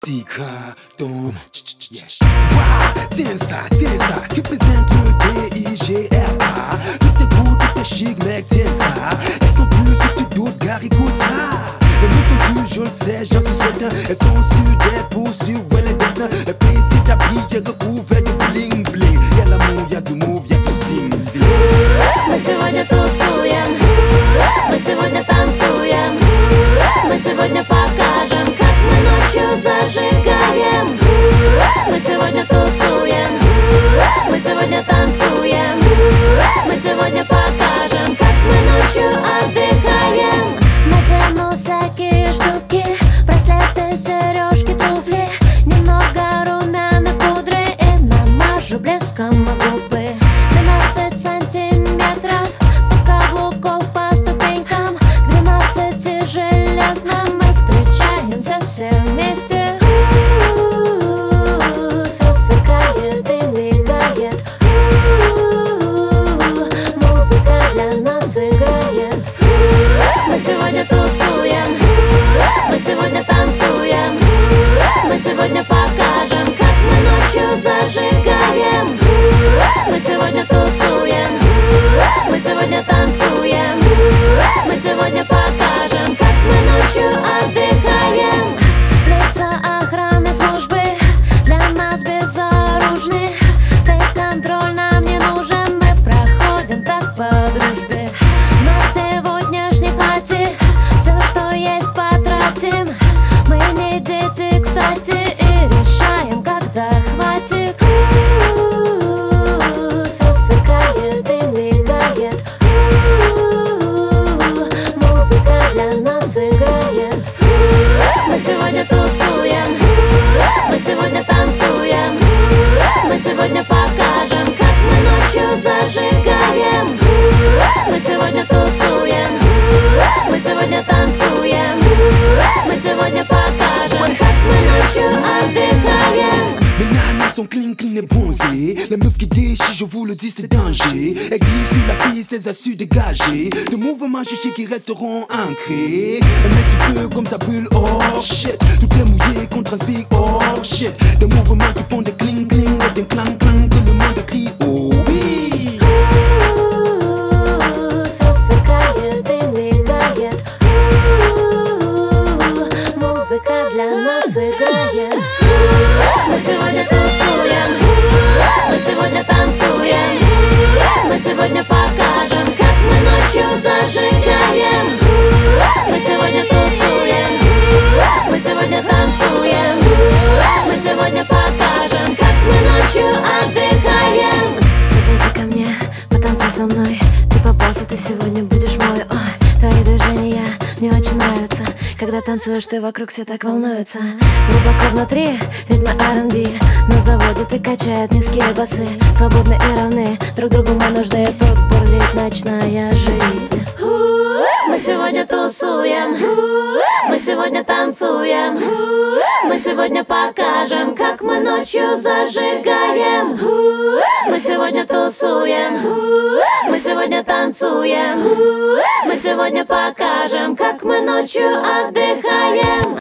Tika, Dom, Tensa, qui présente le DIGRA. Tout est cool, tout est chic, mec, Tensa. Elles sont plus sur tu doutes, gars, écoute ça. Elles ne sont plus, je le sais, j'en suis certain. Elles sont sur des postures, ouais, les dessins. La petite habille, recouverte de bling bling. Y'a l'amour, y'a du move, y'a du sing sing. Мы сегодня тусуем, мы сегодня танцуем, мы сегодня покажем, как мы ночью зажигаем. Мы сегодня тусуем, мы сегодня танцуем, мы сегодня покажем, как мы ночью отдыхаем. Надену всякие штуки, браслеты, сережки, туфли, немного румяной пудры и намажу блеском губы. 12 сантиметров, 100 каблуков по ступенькам, к 12 железным мы встречаемся все вместе. Все сверкает и мигает, музыка для нас играет. Мы сегодня тусуем, мы сегодня танцуем, мы сегодня покажем, как мы ночью зажигаем. Мы сегодня тусуем, мы сегодня танцуем, мы сегодня покажем, как мы ночью отдыхаем. Лица охраны службы для нас безоружны. Фейс-контроль нам не нужен, мы проходим так по дружбе. На сегодняшней пати все, что есть, потратим. Мы не дети, кстати, и решаем, когда хватит. Все сверкает и мигает, музыка для нас играет. Мы сегодня тусуем, мы сегодня танцуем, мы сегодня покажем, как мы ночью зажигаем. Мы сегодня тусуем, мы сегодня танцуем, мы сегодня покажем, как мы ночью отдыхаем. Mes nanas sont clean, clean et bronzées. La meuf qui déchire, je vous le dis, c'est danger. Elle glisse sur la piste, elle a su dégager. De mouvements chichis qui resteront ancrés. Elle met du feu comme sa bulle, oh shit. Tout est mouillé, qu'on transpire, oh shit. Des mouvements qui font des cling, cling et des clang, clang. Tout le monde crie, oh oui. Все сверкает и мигает, музыка для нас играет. Мы сегодня тусуем, мы сегодня танцуем, мы сегодня покажем, как мы ночью зажигаем. Мы сегодня тусуем, мы сегодня танцуем, мы сегодня покажем, как мы ночью отдыхаем. Подойди ко мне, потанцуй со мной. Ты попался, ты сегодня будешь мой. Ой, твои движения мне очень нравятся. Когда танцуешь, ты вокруг все так волнуются. Глубоко внутри ритмы R&B. На заводе ты качают низкие басы. Свободны и равны, друг другу мы нужны. Тут бурлит ночная жизнь. Мы сегодня тусуем, мы сегодня танцуем, мы сегодня покажем, как мы ночью зажигаем. Мы сегодня тусуем, мы сегодня танцуем, мы сегодня покажем, как мы ночью отдыхаем.